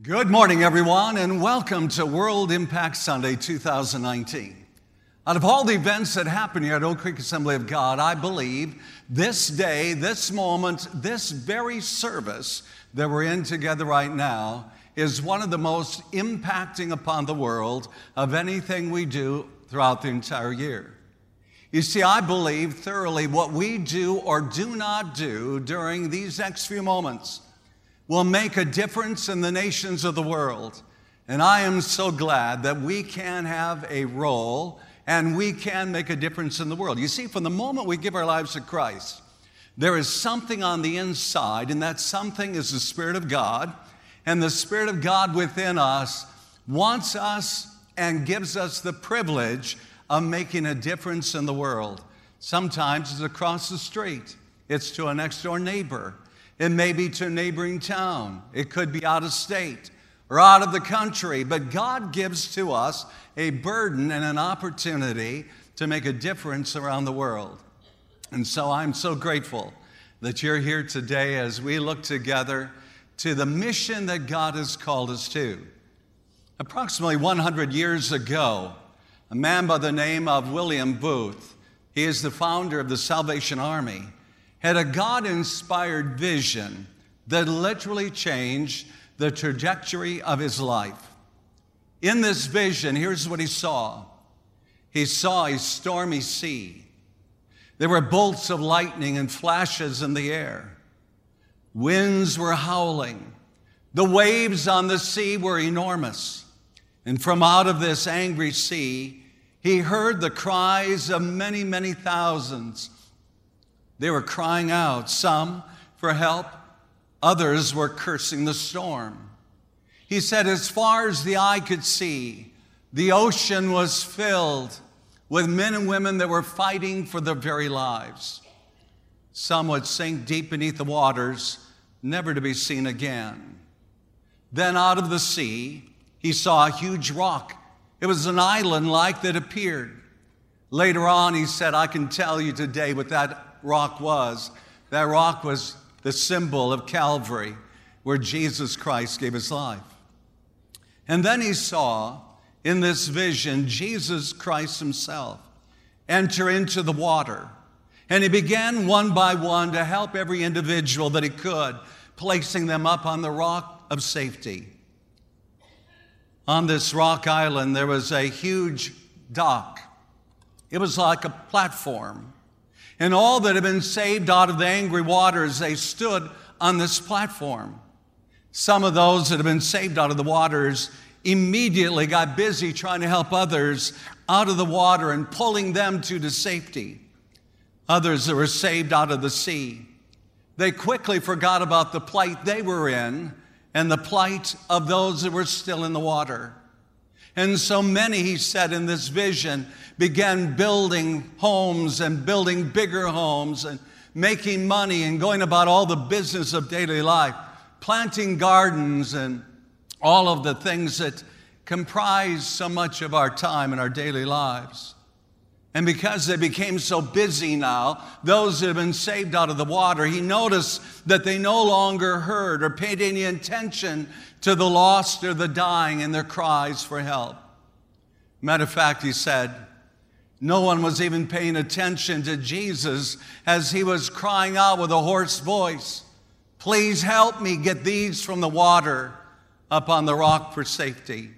Good morning, everyone, and welcome to World Impact Sunday 2019. Out of all the events that happen here at Oak Creek Assembly of God, I believe this day, this moment, this very service that we're in together right now is one of the most impacting upon the world of anything we do throughout the entire year. You see, I believe thoroughly what we do or do not do during these next few moments will make a difference in the nations of the world. And I am so glad that we can have a role and we can make a difference in the world. You see, from the moment we give our lives to Christ, there is something on the inside, and that something is the Spirit of God. And the Spirit of God within us wants us and gives us the privilege of making a difference in the world. Sometimes it's across the street. It's to a next-door neighbor. It may be to a neighboring town. It could be out of state or out of the country. But God gives to us a burden and an opportunity to make a difference around the world. And so I'm so grateful that you're here today as we look together to the mission that God has called us to. Approximately 100 years ago, a man by the name of William Booth, he is the founder of the Salvation Army, had a God-inspired vision that literally changed the trajectory of his life. In this vision, here's what he saw. He saw a stormy sea. There were bolts of lightning and flashes in the air. Winds were howling. The waves on the sea were enormous. And from out of this angry sea, he heard the cries of many, many thousands. They were crying out, some for help, others were cursing the storm. He said, as far as the eye could see, the ocean was filled with men and women that were fighting for their very lives. Some would sink deep beneath the waters, never to be seen again. Then out of the sea, he saw a huge rock. It was an island-like that appeared. Later on, he said, I can tell you today what that rock was. That rock was the symbol of Calvary, where Jesus Christ gave his life. And then he saw in this vision Jesus Christ himself enter into the water. And he began one by one to help every individual that he could, placing them up on the rock of safety. On this rock island, there was a huge dock. It was like a platform. And all that had been saved out of the angry waters, they stood on this platform. Some of those that had been saved out of the waters immediately got busy trying to help others out of the water and pulling them to safety. Others that were saved out of the sea, they quickly forgot about the plight they were in and the plight of those that were still in the water. And so many, he said in this vision, began building homes and building bigger homes and making money and going about all the business of daily life, planting gardens and all of the things that comprise so much of our time and our daily lives. And because they became so busy now, those that have been saved out of the water, he noticed that they no longer heard or paid any attention to the lost or the dying and their cries for help. Matter of fact, he said, no one was even paying attention to Jesus as he was crying out with a hoarse voice, please help me get these from the water up on the rock for safety.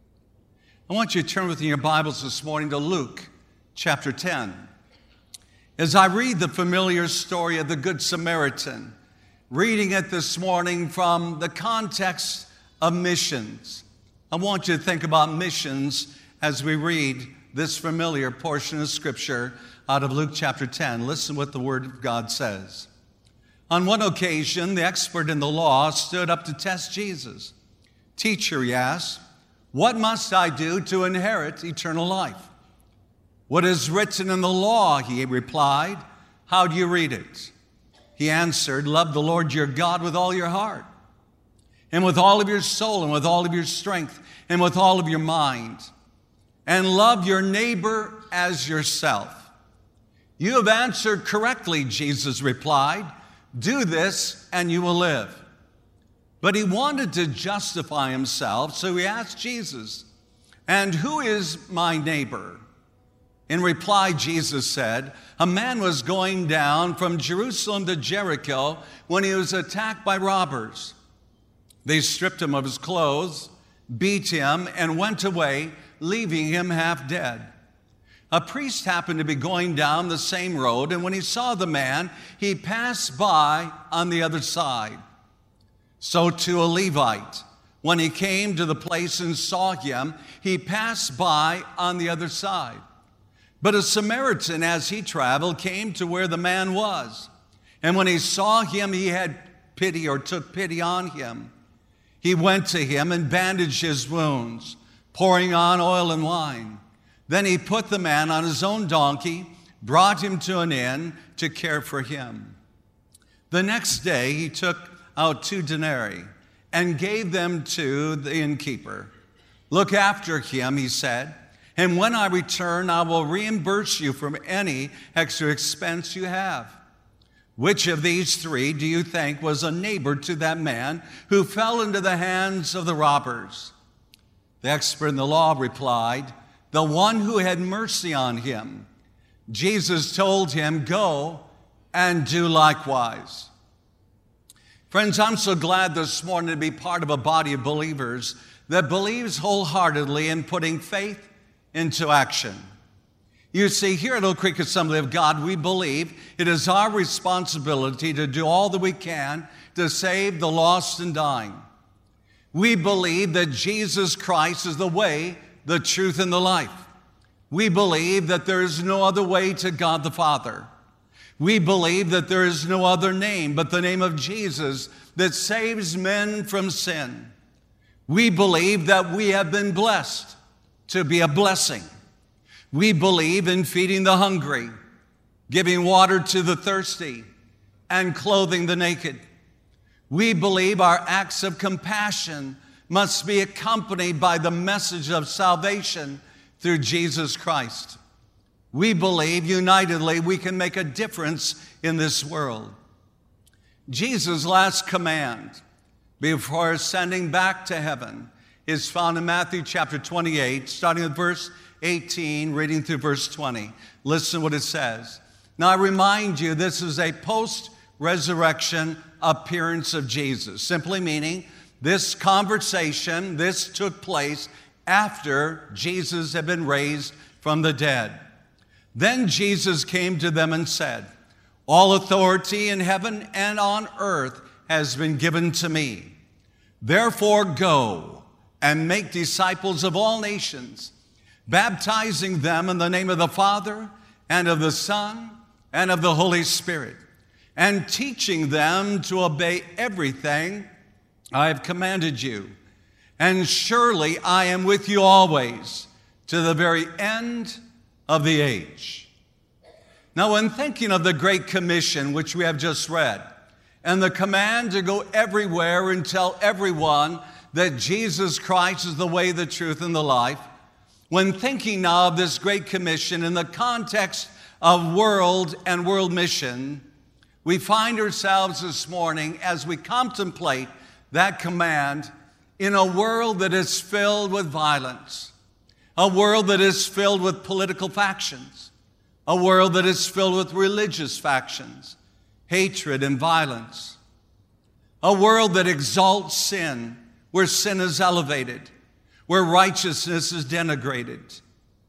I want you to turn with me in your Bibles this morning to Luke chapter 10. As I read the familiar story of the Good Samaritan, reading it this morning from the context of missions, I want you to think about missions as we read this familiar portion of Scripture out of Luke chapter 10. Listen what the Word of God says. On one occasion, the expert in the law stood up to test Jesus. Teacher, he asked, what must I do to inherit eternal life? What is written in the law? He replied. How do you read it? He answered, love the Lord your God with all your heart, and with all of your soul, and with all of your strength, and with all of your mind, and love your neighbor as yourself. You have answered correctly, Jesus replied. Do this and you will live. But he wanted to justify himself, so he asked Jesus, "And who is my neighbor?" In reply, Jesus said, "A man was going down from Jerusalem to Jericho when he was attacked by robbers. They stripped him of his clothes, beat him, and went away, leaving him half dead. A priest happened to be going down the same road, and when he saw the man, he passed by on the other side. So too a Levite, when he came to the place and saw him, he passed by on the other side. But a Samaritan, as he traveled, came to where the man was. And when he saw him, he had pity, or took pity on him. He went to him and bandaged his wounds, pouring on oil and wine. Then he put the man on his own donkey, brought him to an inn to care for him. The next day he took out 2 denarii and gave them to the innkeeper. 'Look after him,' he said, 'and when I return, I will reimburse you for any extra expense you have.' Which of these 3 do you think was a neighbor to that man who fell into the hands of the robbers?" The expert in the law replied, "The one who had mercy on him." Jesus told him, "Go and do likewise." Friends, I'm so glad this morning to be part of a body of believers that believes wholeheartedly in putting faith into action. You see, here at Oak Creek Assembly of God, we believe it is our responsibility to do all that we can to save the lost and dying. We believe that Jesus Christ is the way, the truth, and the life. We believe that there is no other way to God the Father. We believe that there is no other name but the name of Jesus that saves men from sin. We believe that we have been blessed to be a blessing. We believe in feeding the hungry, giving water to the thirsty, and clothing the naked. We believe our acts of compassion must be accompanied by the message of salvation through Jesus Christ. We believe unitedly we can make a difference in this world. Jesus' last command before ascending back to heaven is found in Matthew chapter 28, starting with verse 18, reading through verse 20. Listen to what it says. Now I remind you, this is a post-resurrection appearance of Jesus, simply meaning this conversation, this took place after Jesus had been raised from the dead. Then Jesus came to them and said, "All authority in heaven and on earth has been given to me. Therefore go and make disciples of all nations, baptizing them in the name of the Father and of the Son and of the Holy Spirit, and teaching them to obey everything I have commanded you. And surely I am with you always to the very end of the age." Now, when thinking of the Great Commission, which we have just read, and the command to go everywhere and tell everyone that Jesus Christ is the way, the truth, and the life, when thinking now of this Great Commission in the context of world and world mission, we find ourselves this morning as we contemplate that command in a world that is filled with violence, a world that is filled with political factions, a world that is filled with religious factions, hatred and violence, a world that exalts sin, where sin is elevated, where righteousness is denigrated.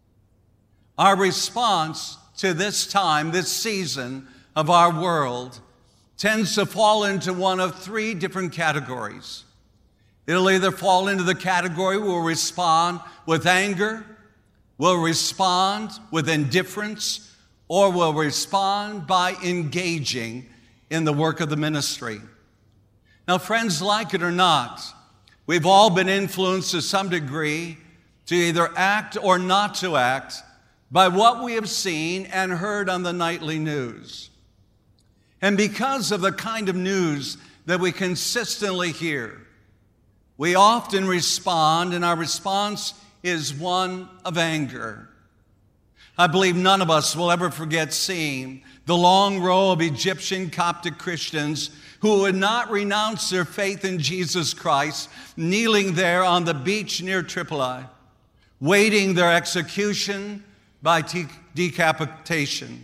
Our response to this time, this season of our world, tends to fall into one of 3 different categories. It'll either fall into the category where we'll respond with anger, we'll respond with indifference, or we'll respond by engaging in the work of the ministry. Now, friends, like it or not, we've all been influenced to some degree to either act or not to act by what we have seen and heard on the nightly news. And because of the kind of news that we consistently hear, we often respond, and our response is one of anger. I believe none of us will ever forget seeing the long row of Egyptian Coptic Christians who would not renounce their faith in Jesus Christ, kneeling there on the beach near Tripoli, waiting their execution by decapitation.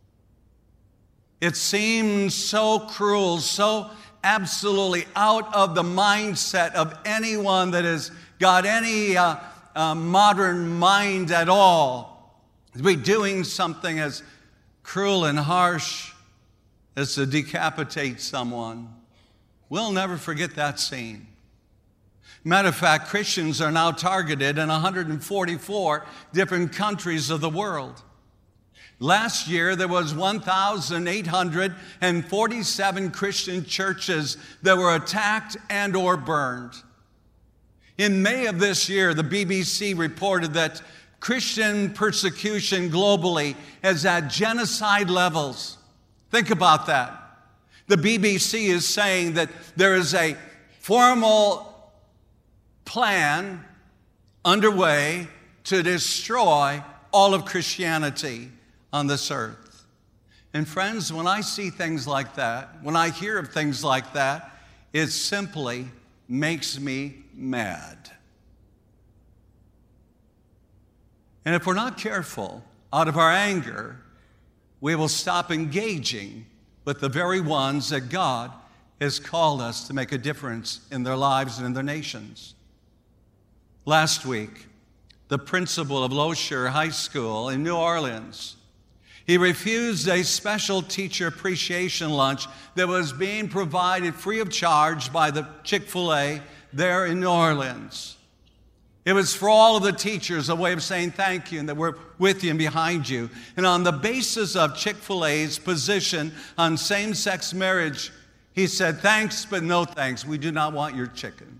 It seems so cruel, so absolutely out of the mindset of anyone that has got any modern mind at all, to be doing something as cruel and harsh as to decapitate someone. We'll never forget that scene. Matter of fact, Christians are now targeted in 144 different countries of the world. Last year, there was 1,847 Christian churches that were attacked and or burned. In May of this year, the BBC reported that Christian persecution globally is at genocide levels. Think about that. The BBC is saying that there is a formal plan underway to destroy all of Christianity on this earth. And friends, when I see things like that, when I hear of things like that, it simply makes me mad. And if we're not careful, out of our anger, we will stop engaging with the very ones that God has called us to make a difference in their lives and in their nations. Last week, the principal of Locher High School in New Orleans, he refused a special teacher appreciation lunch that was being provided free of charge by the Chick-fil-A there in New Orleans. It was for all of the teachers, a way of saying thank you and that we're with you and behind you. And on the basis of Chick-fil-A's position on same-sex marriage, he said, thanks, but no thanks. We do not want your chicken.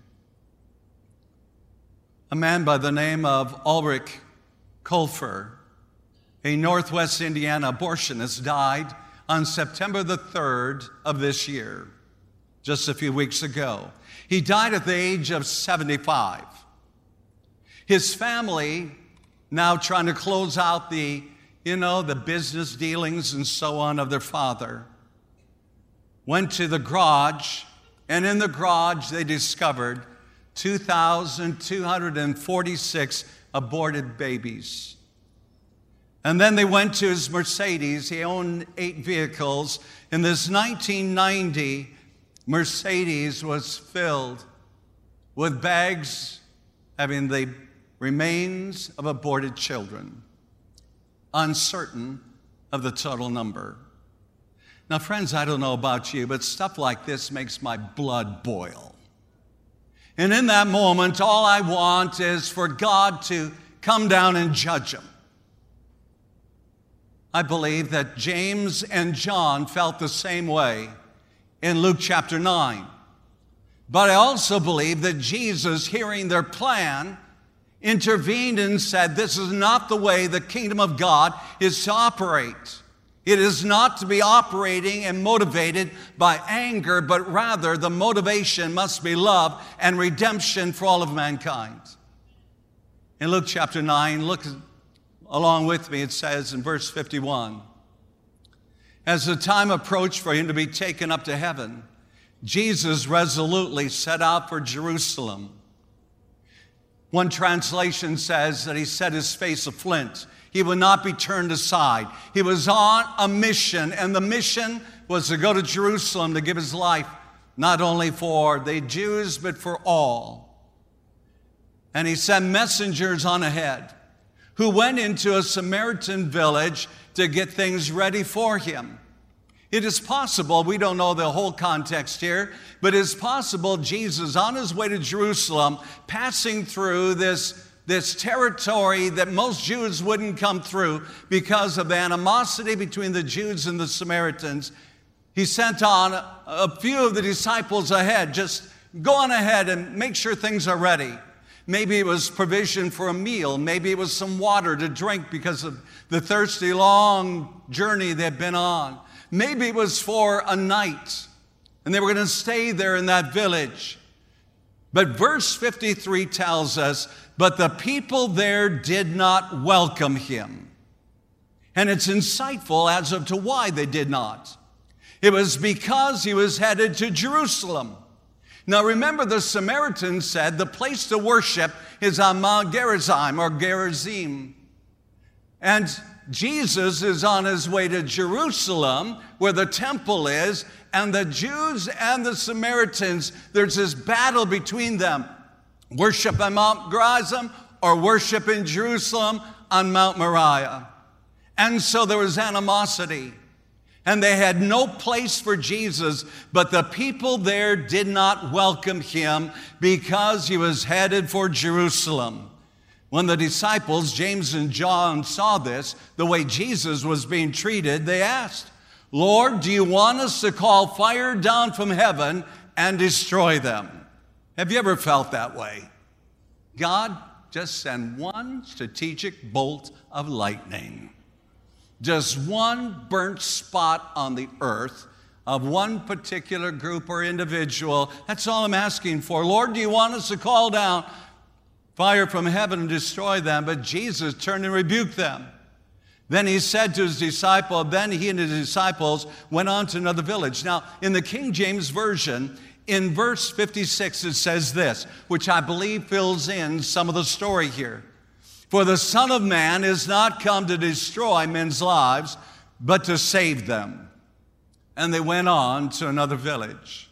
A man by the name of Ulrich Kulfer, a Northwest Indiana abortionist, died on September the 3rd of this year, just a few weeks ago. He died at the age of 75. His family, now trying to close out the business dealings and so on of their father, went to the garage, and in the garage they discovered 2,246 aborted babies. And then they went to his Mercedes. He owned 8 vehicles. And this 1990 Mercedes was filled with bags having the remains of aborted children, uncertain of the total number. Now, friends, I don't know about you, but stuff like this makes my blood boil. And in that moment, all I want is for God to come down and judge them. I believe that James and John felt the same way in Luke chapter 9. But I also believe that Jesus, hearing their plan, intervened and said, this is not the way the kingdom of God is to operate. It is not to be operating and motivated by anger, but rather the motivation must be love and redemption for all of mankind. In Luke chapter 9, look along with me, it says in verse 51, as the time approached for him to be taken up to heaven, Jesus resolutely set out for Jerusalem. One translation says that he set his face a flint. He would not be turned aside. He was on a mission, and the mission was to go to Jerusalem to give his life, not only for the Jews, but for all. And he sent messengers on ahead who went into a Samaritan village to get things ready for him. It is possible, we don't know the whole context here, but it is possible Jesus, on his way to Jerusalem, passing through this territory that most Jews wouldn't come through because of the animosity between the Jews and the Samaritans, he sent on a few of the disciples ahead. Just go on ahead and make sure things are ready. Maybe it was provision for a meal. Maybe it was some water to drink because of the thirsty, long journey they'd been on. Maybe it was for a night, and they were going to stay there in that village. But verse 53 tells us, but the people there did not welcome him. And it's insightful as to why they did not. It was because he was headed to Jerusalem. Now remember, the Samaritans said the place to worship is on Mount Gerizim or Gerizim. And Jesus is on his way to Jerusalem, where the temple is, and the Jews and the Samaritans, there's this battle between them. Worship on Mount Gerizim or worship in Jerusalem on Mount Moriah. And so there was animosity. And they had no place for Jesus, but the people there did not welcome him because he was headed for Jerusalem. When the disciples, James and John, saw this, the way Jesus was being treated, they asked, "Lord, do you want us to call fire down from heaven and destroy them?" Have you ever felt that way? God, just send one strategic bolt of lightning. Just one burnt spot on the earth of one particular group or individual. That's all I'm asking for. Lord, do you want us to call down fire from heaven and destroy them? But Jesus turned and rebuked them. Then he said to his disciple, then he and his disciples went on to another village. Now, in the King James Version, in verse 56, it says this, which I believe fills in some of the story here. For the Son of Man is not come to destroy men's lives, but to save them. And they went on to another village.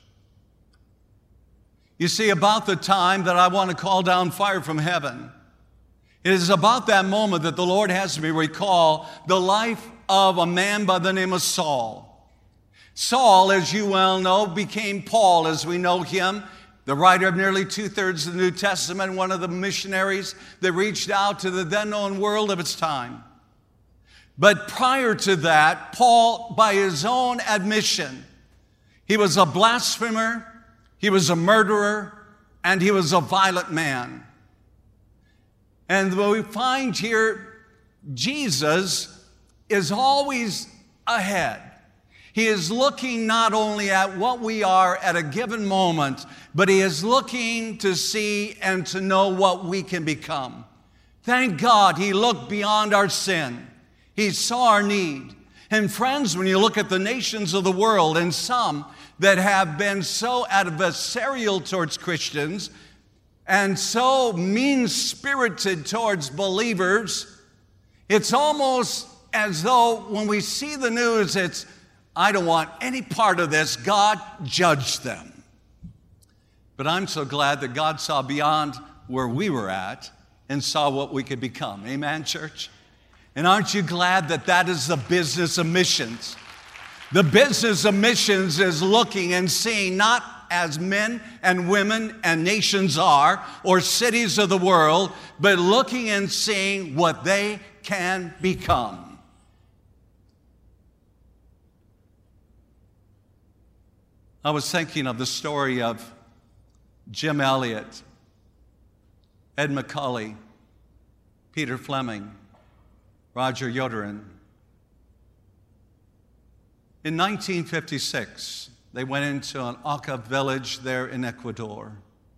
You see, about the time that I want to call down fire from heaven, it is about that moment that the Lord has me recall the life of a man by the name of Saul. Saul, as you well know, became Paul as we know him, the writer of nearly 2/3 of the New Testament, one of the missionaries that reached out to the then-known world of its time. But prior to that, Paul, by his own admission, he was a blasphemer, he was a murderer, and he was a violent man. And what we find here, Jesus is always ahead. He is looking not only at what we are at a given moment, but he is looking to see and to know what we can become. Thank God he looked beyond our sin. He saw our need. And friends, when you look at the nations of the world, and some that have been so adversarial towards Christians and so mean-spirited towards believers, it's almost as though when we see the news, it's, I don't want any part of this. God, judge them. But I'm so glad that God saw beyond where we were at and saw what we could become. Amen, church? And aren't you glad that that is the business of missions? The business of missions is looking and seeing not as men and women and nations are, or cities of the world, but looking and seeing what they can become. I was thinking of the story of Jim Elliot, Ed McCully, Peter Fleming, Roger Yoderin. In 1956, they went into an Auca village there in Ecuador.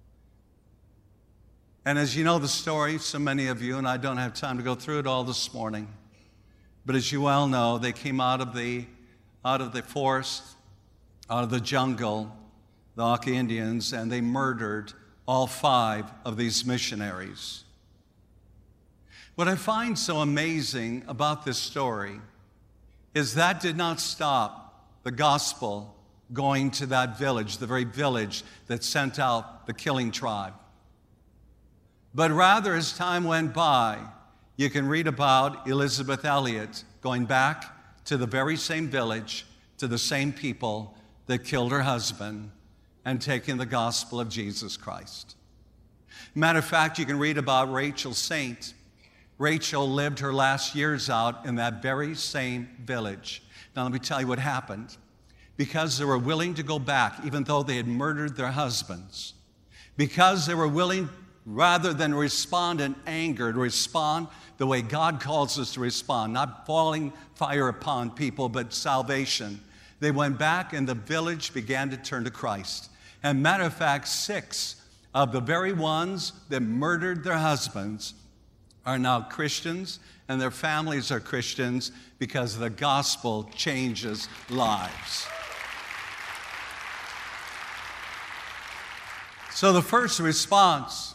And as you know the story, so many of you, and I don't have time to go through it all this morning, but as you well know, they came out of the forest, out of the jungle, the Auca Indians, and they murdered all 5 of these missionaries. What I find so amazing about this story is that did not stop the gospel going to that village, the very village that sent out the killing tribe. But rather, as time went by, you can read about Elizabeth Elliot going back to the very same village, to the same people that killed her husband, and taking the gospel of Jesus Christ. Matter of fact, you can read about Rachel Saint. Rachel lived her last years out in that very same village. Now let me tell you what happened. Because they were willing to go back, even though they had murdered their husbands, because they were willing, rather than respond in anger, to respond the way God calls us to respond, not falling fire upon people, but salvation. They went back and the village began to turn to Christ. And matter of fact, 6 of the very ones that murdered their husbands are now Christians, and their families are Christians because the gospel changes lives. So the first response,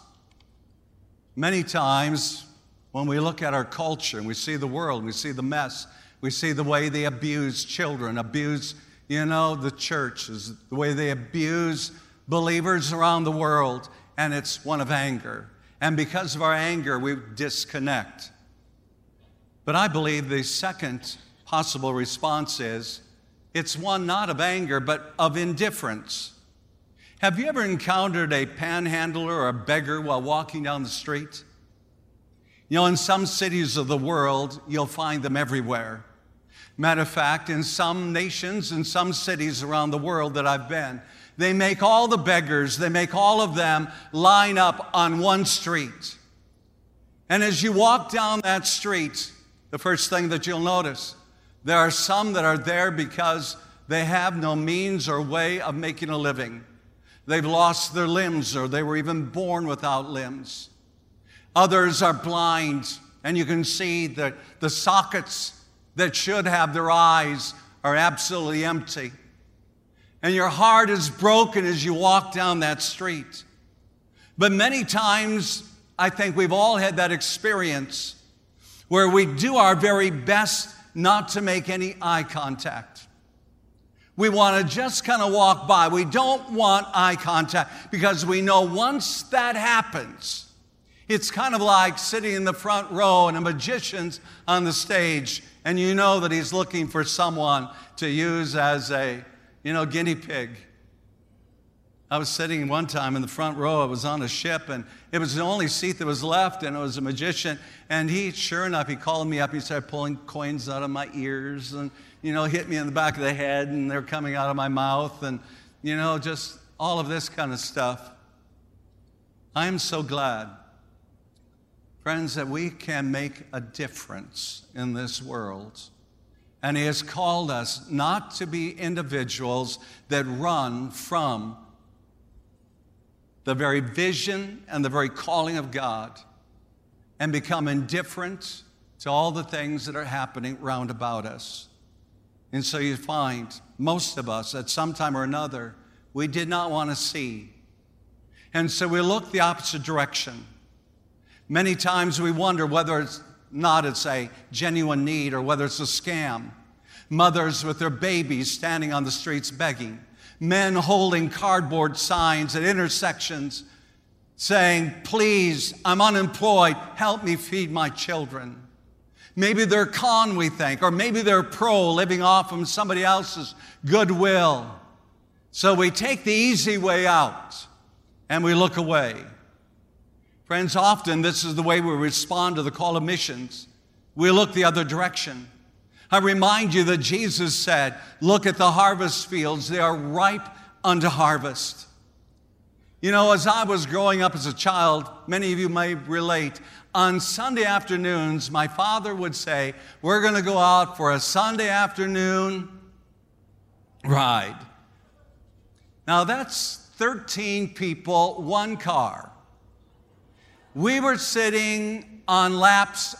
many times when we look at our culture and we see the world, we see the mess, we see the way they abuse children, abuse, the churches, the way they abuse believers around the world, and it's one of anger. And because of our anger, we disconnect. But I believe the second possible response is, it's one not of anger, but of indifference. Have you ever encountered a panhandler or a beggar while walking down the street? In some cities of the world, you'll find them everywhere. Matter of fact, in some nations, in some cities around the world that I've been, they make all the beggars, they make all of them line up on one street. And as you walk down that street, the first thing that you'll notice, there are some that are there because they have no means or way of making a living. They've lost their limbs, or they were even born without limbs. Others are blind, and you can see that the sockets that should have their eyes are absolutely empty. And your heart is broken as you walk down that street. But many times, I think we've all had that experience where we do our very best not to make any eye contact. We want to just kind of walk by. We don't want eye contact because we know once that happens, it's kind of like sitting in the front row and a magician's on the stage, and you know that he's looking for someone to use as a, guinea pig. I was sitting one time in the front row. I was on a ship, and it was the only seat that was left, and it was a magician. And sure enough, he called me up. He started pulling coins out of my ears and, hit me in the back of the head, and they're coming out of my mouth, and, just all of this kind of stuff. I am so glad, friends, that we can make a difference in this world. And He has called us not to be individuals that run from the very vision and the very calling of God and become indifferent to all the things that are happening round about us. And so you find most of us at some time or another, we did not want to see. And so we look the opposite direction. Many times we wonder whether it's a genuine need or whether it's a scam. Mothers with their babies standing on the streets begging. Men holding cardboard signs at intersections saying, please, I'm unemployed, help me feed my children. Maybe they're con, we think, or maybe they're pro, living off of somebody else's goodwill. So we take the easy way out and we look away. Friends, often this is the way we respond to the call of missions. We look the other direction. I remind you that Jesus said, look at the harvest fields, they are ripe unto harvest. As I was growing up as a child, many of you may relate, on Sunday afternoons, my father would say, we're going to go out for a Sunday afternoon ride. Now that's 13 people, one car. We were sitting on laps,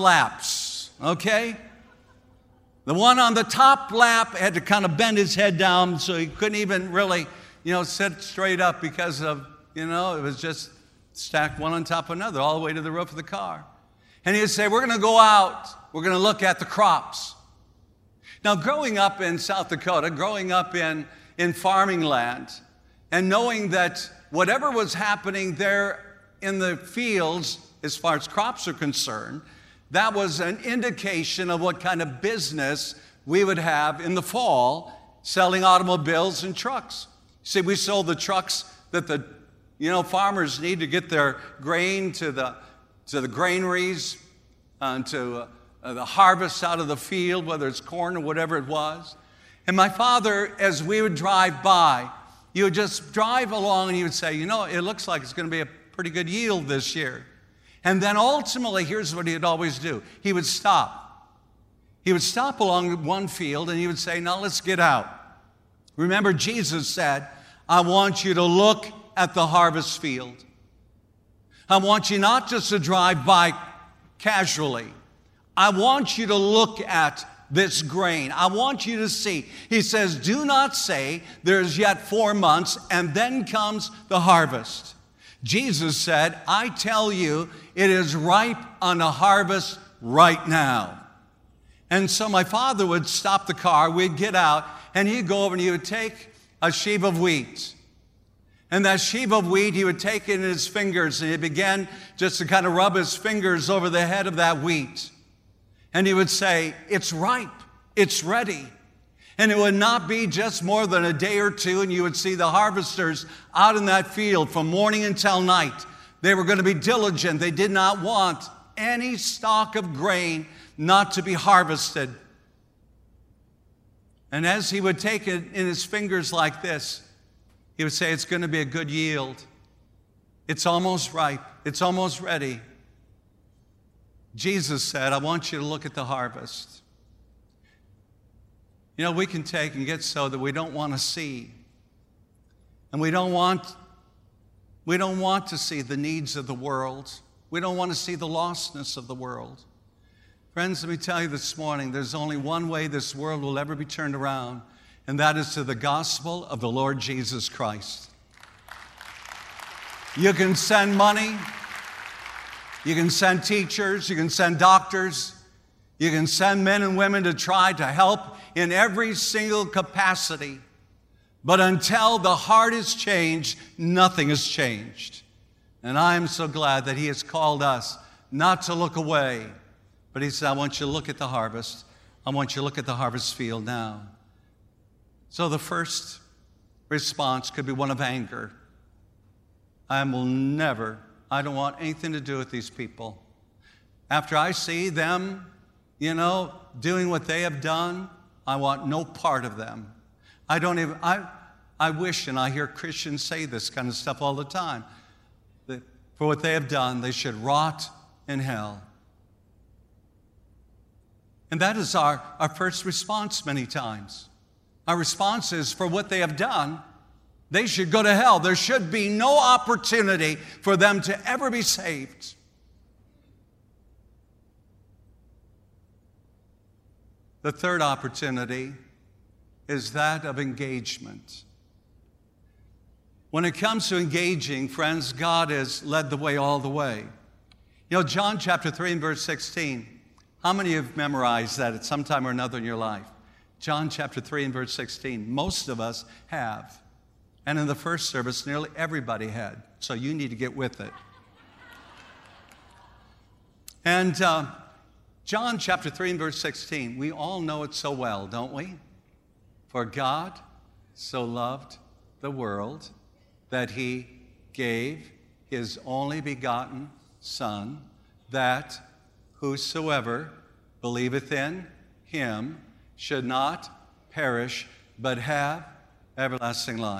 okay? The one on the top lap had to kind of bend his head down so he couldn't even really, sit straight up because of, it was just stacked one on top of another all the way to the roof of the car. And he would say, we're going to go out. We're going to look at the crops. Now, growing up in South Dakota, growing up in farming land, and knowing that whatever was happening there in the fields, as far as crops are concerned, that was an indication of what kind of business we would have in the fall selling automobiles and trucks. See, we sold the trucks that the farmers need to get their grain to the granaries, to the harvest out of the field, whether it's corn or whatever it was. And my father, as we would drive by, he would just drive along and he would say, it looks like it's going to be a pretty good yield this year. And then ultimately, here's what he'd always do. He would stop. He would stop along one field and he would say, now let's get out. Remember, Jesus said, I want you to look at the harvest field. I want you not just to drive by casually. I want you to look at this grain. I want you to see. He says, do not say, there's yet 4 months, and then comes the harvest. Jesus said, I tell you, it is ripe on the harvest right now. And so my father would stop the car, we'd get out, and he'd go over and he would take a sheaf of wheat. And that sheaf of wheat, he would take it in his fingers, and he began just to kind of rub his fingers over the head of that wheat. And he would say, it's ripe, it's ready. And it would not be just more than a day or two, and you would see the harvesters out in that field from morning until night. They were going to be diligent. They did not want any stalk of grain not to be harvested. And as he would take it in his fingers like this, he would say, it's going to be a good yield. It's almost ripe. It's almost ready. Jesus said, I want you to look at the harvest. You know, we can take and get so that we don't want to see. And we don't want to see the needs of the world. We don't want to see the lostness of the world. Friends, let me tell you this morning, there's only one way this world will ever be turned around, and that is to the gospel of the Lord Jesus Christ. You can send money, you can send teachers, you can send doctors, you can send men and women to try to help in every single capacity. But until the heart is changed, nothing has changed. And I am so glad that He has called us not to look away, but He said, I want you to look at the harvest. I want you to look at the harvest field now. So the first response could be one of anger. I don't want anything to do with these people. After I see them, doing what they have done, I want no part of them. I wish, and I hear Christians say this kind of stuff all the time, that for what they have done, they should rot in hell. And that is our first response many times. Our response is, for what they have done, they should go to hell. There should be no opportunity for them to ever be saved. The third opportunity is that of engagement. When it comes to engaging, friends, God has led the way all the way. John chapter 3 and verse 16. How many have memorized that at some time or another in your life? John chapter 3 and verse 16. Most of us have. And in the first service, nearly everybody had. So you need to get with it. And John chapter 3 and verse 16. We all know it so well, don't we? For God so loved the world that He gave His only begotten Son, that whosoever believeth in Him should not perish, but have everlasting life.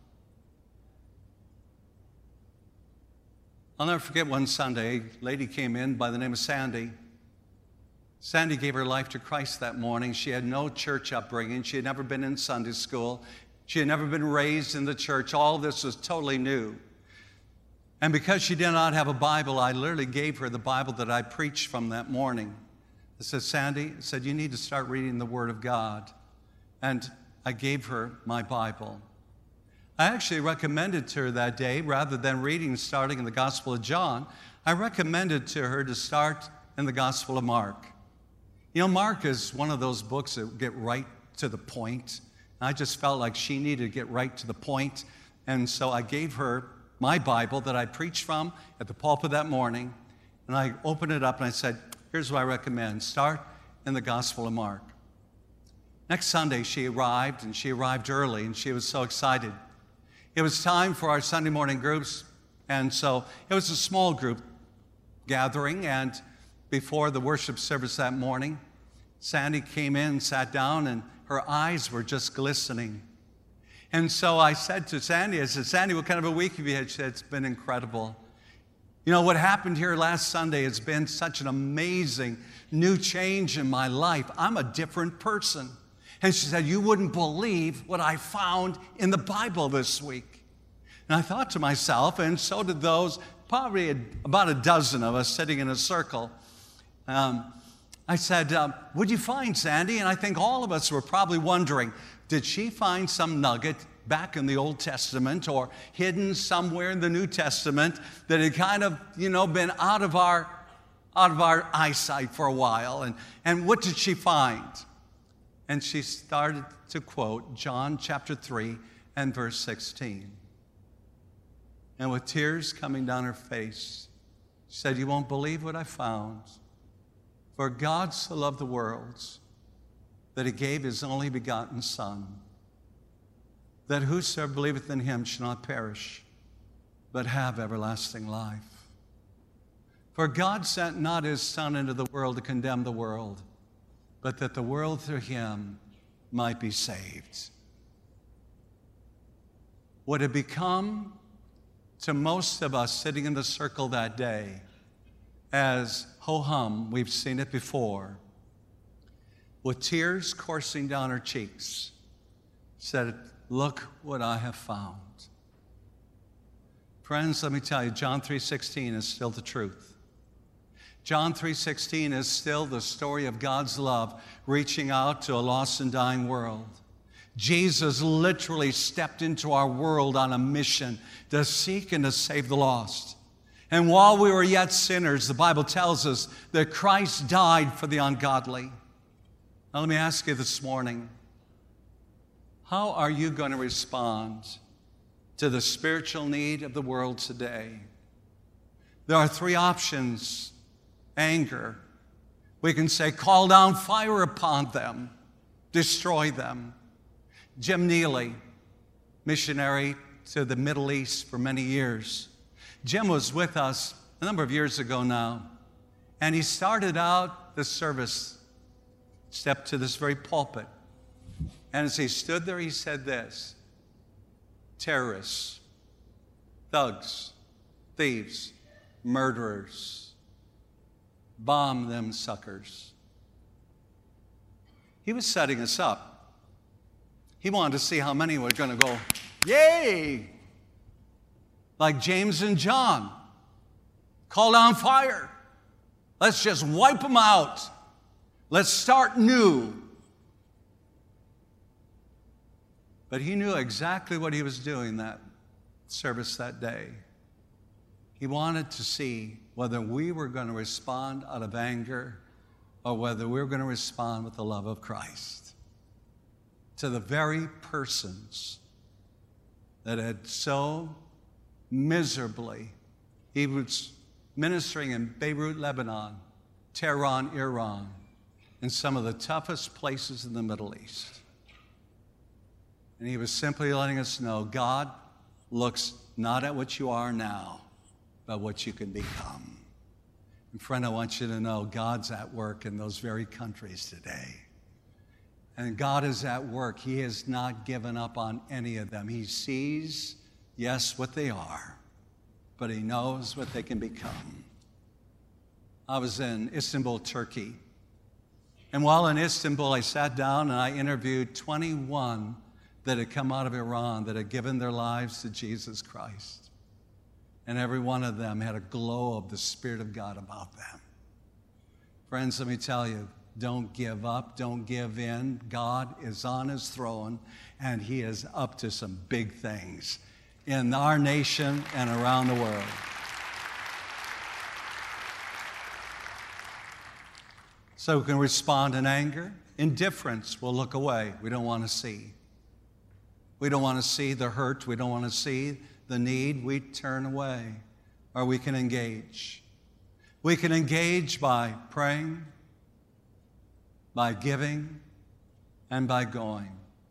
I'll never forget one Sunday, a lady came in by the name of Sandy. Sandy gave her life to Christ that morning. She had no church upbringing. She had never been in Sunday school. She had never been raised in the church. All this was totally new. And because she did not have a Bible, I literally gave her the Bible that I preached from that morning. I said, Sandy, you need to start reading the Word of God. And I gave her my Bible. I actually recommended to her that day, rather than starting in the Gospel of John, I recommended to her to start in the Gospel of Mark. Mark is one of those books that get right to the point. I just felt like she needed to get right to the point. And so I gave her my Bible that I preached from at the pulpit that morning. And I opened it up and I said, here's what I recommend. Start in the Gospel of Mark. Next Sunday, she arrived, and she arrived early, and she was so excited. It was time for our Sunday morning groups, and so it was a small group gathering, and before the worship service that morning, Sandy came in, sat down, and her eyes were just glistening. And so I said to Sandy, Sandy, what kind of a week have you had? She said, it's been incredible. What happened here last Sunday has been such an amazing new change in my life. I'm a different person. And she said, you wouldn't believe what I found in the Bible this week. And I thought to myself, and so did those, probably about a dozen of us sitting in a circle. I said, what'd you find, Sandy? And I think all of us were probably wondering, did she find some nugget back in the Old Testament or hidden somewhere in the New Testament that had kind of, been out of our eyesight for a while? And what did she find? And she started to quote John chapter 3 and verse 16. And with tears coming down her face, she said, you won't believe what I found. For God so loved the world that he gave his only begotten Son, that whosoever believeth in him shall not perish, but have everlasting life. For God sent not his Son into the world to condemn the world, but that the world through him might be saved. What had become to most of us sitting in the circle that day as ho-hum, we've seen it before, with tears coursing down her cheeks, said, look what I have found. Friends, let me tell you, John 3:16 is still the truth. John 3:16 is still the story of God's love reaching out to a lost and dying world. Jesus literally stepped into our world on a mission to seek and to save the lost. And while we were yet sinners, the Bible tells us that Christ died for the ungodly. Now let me ask you this morning, how are you going to respond to the spiritual need of the world today? There are three options. Anger. We can say, call down fire upon them, destroy them. Jim Neely, missionary to the Middle East for many years. Jim was with us a number of years ago now, and he started out the service, stepped to this very pulpit, and as he stood there, he said this: terrorists, thugs, thieves, murderers, bomb them suckers. He was setting us up. He wanted to see how many were going to go, yay! Like James and John. Call down fire. Let's just wipe them out. Let's start new. But he knew exactly what he was doing that service that day. He wanted to see whether we were going to respond out of anger or whether we were going to respond with the love of Christ to the very persons that had so miserably, he was ministering in Beirut, Lebanon, Tehran, Iran, in some of the toughest places in the Middle East. And he was simply letting us know God looks not at what you are now, but what you can become. And friend, I want you to know God's at work in those very countries today. And God is at work. He has not given up on any of them. He sees, yes, what they are, but he knows what they can become. I was in Istanbul, Turkey. And while in Istanbul, I sat down and I interviewed 21 that had come out of Iran that had given their lives to Jesus Christ. And every one of them had a glow of the Spirit of God about them. Friends, let me tell you, don't give up, don't give in. God is on his throne, and he is up to some big things in our nation and around the world. So we can respond in anger. Indifference, we'll look away. We don't want to see. We don't want to see the hurt. We don't want to see the need. We turn away. Or we can engage. We can engage by praying, by giving, and by going.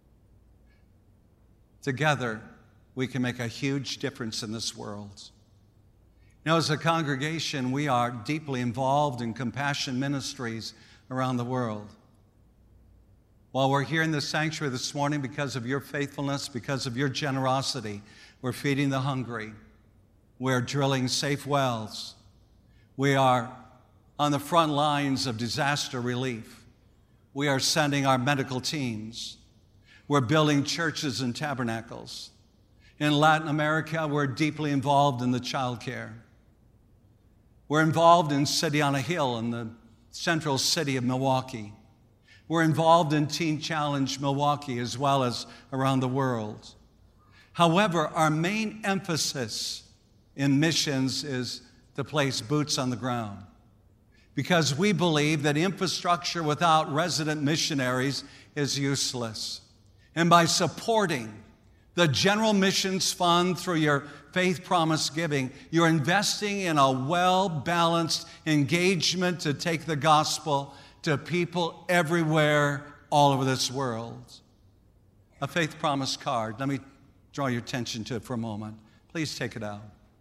Together, we can make a huge difference in this world. Now, as a congregation, we are deeply involved in compassion ministries around the world. While we're here in the sanctuary this morning, because of your faithfulness, because of your generosity, we're feeding the hungry. We're drilling safe wells. We are on the front lines of disaster relief. We are sending our medical teams. We're building churches and tabernacles. In Latin America, we're deeply involved in the child care. We're involved in City on a Hill in the central city of Milwaukee. We're involved in Teen Challenge Milwaukee as well as around the world. However, our main emphasis in missions is to place boots on the ground, because we believe that infrastructure without resident missionaries is useless. And by supporting the General Missions Fund through your Faith Promise giving, you're investing in a well-balanced engagement to take the gospel to people everywhere, all over this world. A Faith Promise card. Let me draw your attention to it for a moment. Please take it out.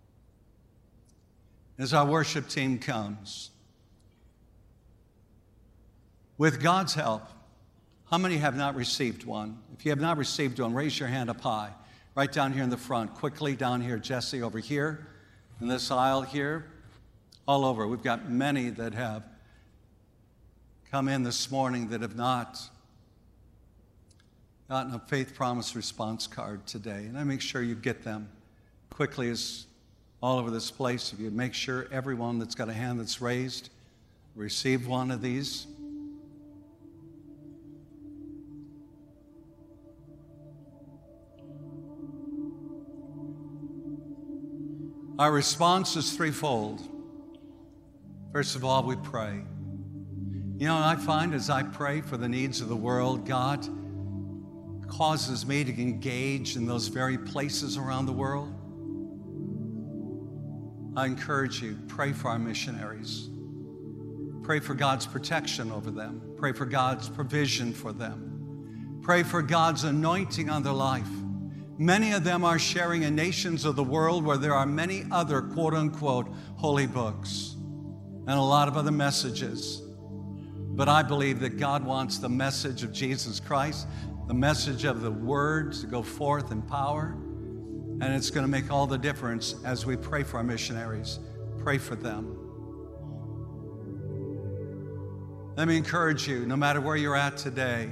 As our worship team comes, with God's help, how many have not received one? If you have not received one, raise your hand up high. Right down here in the front. Quickly down here, Jesse, over here. In this aisle here. All over. We've got many that have come in this morning that have not gotten a Faith Promise response card today. And I make sure you get them quickly as all over this place. If you make sure everyone that's got a hand that's raised received one of these. Our response is threefold. First of all, we pray. You know, I find as I pray for the needs of the world, God causes me to engage in those very places around the world. I encourage you, pray for our missionaries. Pray for God's protection over them. Pray for God's provision for them. Pray for God's anointing on their life. Many of them are sharing in nations of the world where there are many other quote-unquote holy books and a lot of other messages. But I believe that God wants the message of Jesus Christ, the message of the Word to go forth in power. And it's going to make all the difference as we pray for our missionaries. Pray for them. Let me encourage you, no matter where you're at today,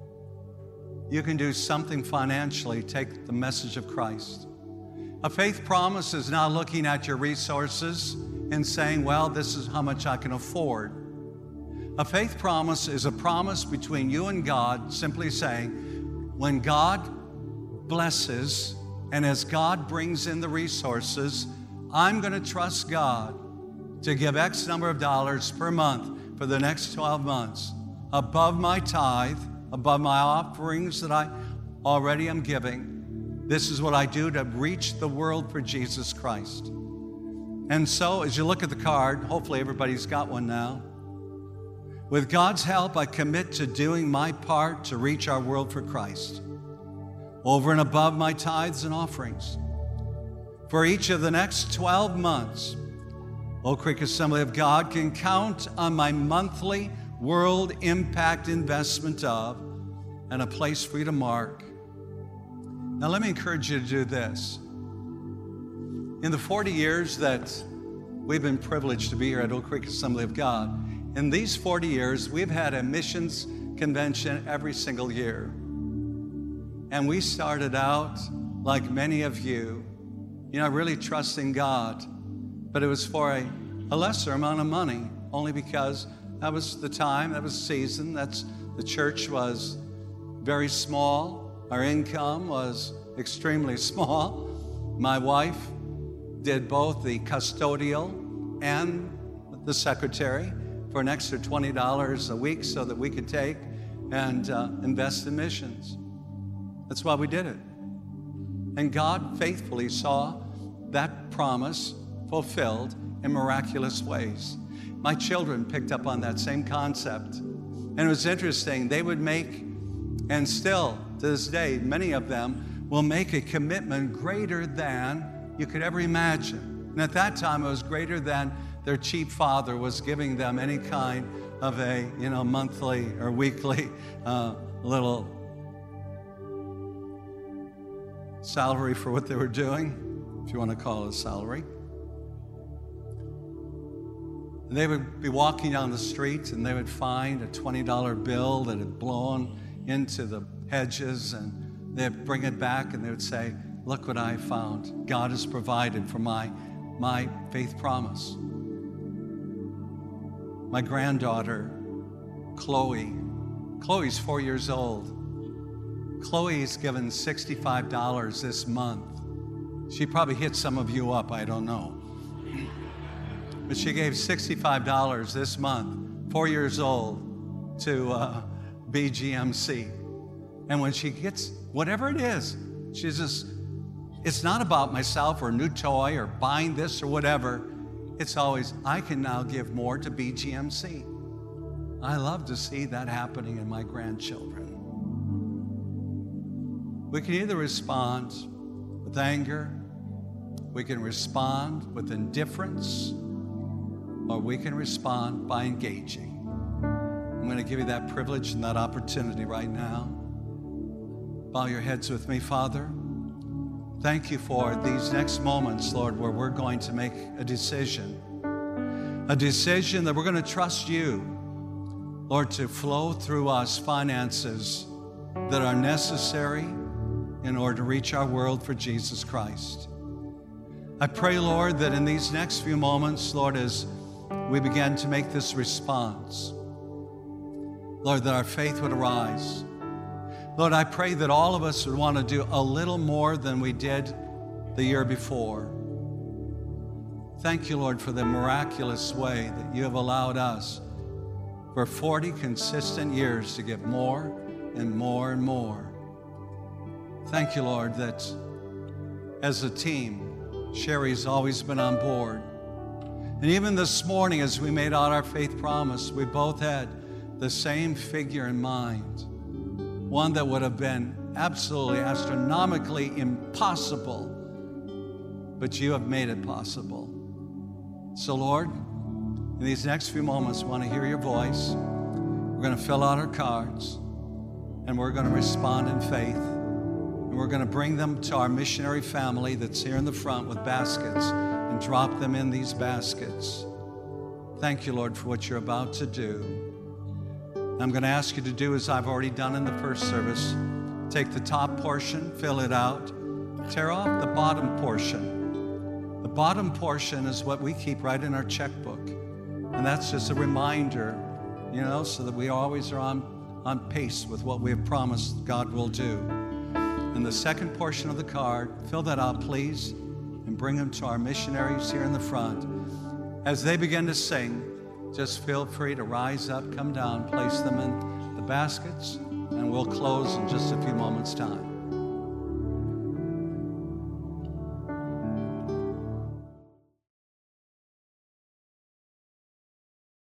you can do something financially. Take the message of Christ. A Faith Promise is not looking at your resources and saying, well, this is how much I can afford. A Faith Promise is a promise between you and God, simply saying, when God blesses and as God brings in the resources, I'm going to trust God to give X number of dollars per month for the next 12 months above my tithe, above my offerings that I already am giving. This is what I do to reach the world for Jesus Christ. And so as you look at the card, hopefully everybody's got one now. With God's help, I commit to doing my part to reach our world for Christ, over and above my tithes and offerings. For each of the next 12 months, Oak Creek Assembly of God can count on my monthly world impact investment of, and a place for you to mark. Now let me encourage you to do this. In the 40 years that we've been privileged to be here at Oak Creek Assembly of God, in these 40 years, we've had a missions convention every single year. And we started out, like many of you, really trusting God. But it was for a lesser amount of money, only because that was the time, that was the season. The church was very small. Our income was extremely small. My wife did both the custodial and the secretary for an extra $20 a week so that we could take and invest in missions. That's why we did it. And God faithfully saw that promise fulfilled in miraculous ways. My children picked up on that same concept. And it was interesting. They would make, and still to this day, many of them will make a commitment greater than you could ever imagine. And at that time, it was greater than their chief father was giving them any kind of a, monthly or weekly little salary for what they were doing, if you want to call it a salary. And they would be walking down the street and they would find a $20 bill that had blown into the hedges, and they'd bring it back and they would say, look what I found. God has provided for my faith promise. my granddaughter, Chloe. Chloe's 4 years old. Chloe's given $65 this month. She probably hit some of you up, I don't know. But she gave $65 this month, 4 years old, to BGMC. And when she gets whatever it is, she's just, it's not about myself or a new toy or buying this or whatever. It's always, I can now give more to BGMC. I love to see that happening in my grandchildren. We can either respond with anger, we can respond with indifference, or we can respond by engaging. I'm going to give you that privilege and that opportunity right now. Bow your heads with me, Father. Thank you for these next moments, Lord, where we're going to make a decision that we're going to trust you, Lord, to flow through us finances that are necessary in order to reach our world for Jesus Christ. I pray, Lord, that in these next few moments, Lord, as we begin to make this response, Lord, that our faith would arise. Lord, I pray that all of us would want to do a little more than we did the year before. Thank you, Lord, for the miraculous way that you have allowed us for 40 consistent years to give more and more and more. Thank you, Lord, that as a team, Sherry's always been on board. And even this morning, as we made out our faith promise, we both had the same figure in mind, one that would have been absolutely astronomically impossible, but you have made it possible. So, Lord, in these next few moments, we want to hear your voice. We're going to fill out our cards, and we're going to respond in faith. And we're going to bring them to our missionary family that's here in the front with baskets and drop them in these baskets. Thank you, Lord, for what you're about to do. I'm going to ask you to do as I've already done in the first service. Take the top portion, fill it out, tear off the bottom portion. The bottom portion is what we keep right in our checkbook. And that's just a reminder, you know, so that we always are on pace with what we have promised God will do. And the second portion of the card, fill that out, please, and bring them to our missionaries here in the front. As they begin to sing, just feel free to rise up, come down, place them in the baskets, and we'll close in just a few moments' time.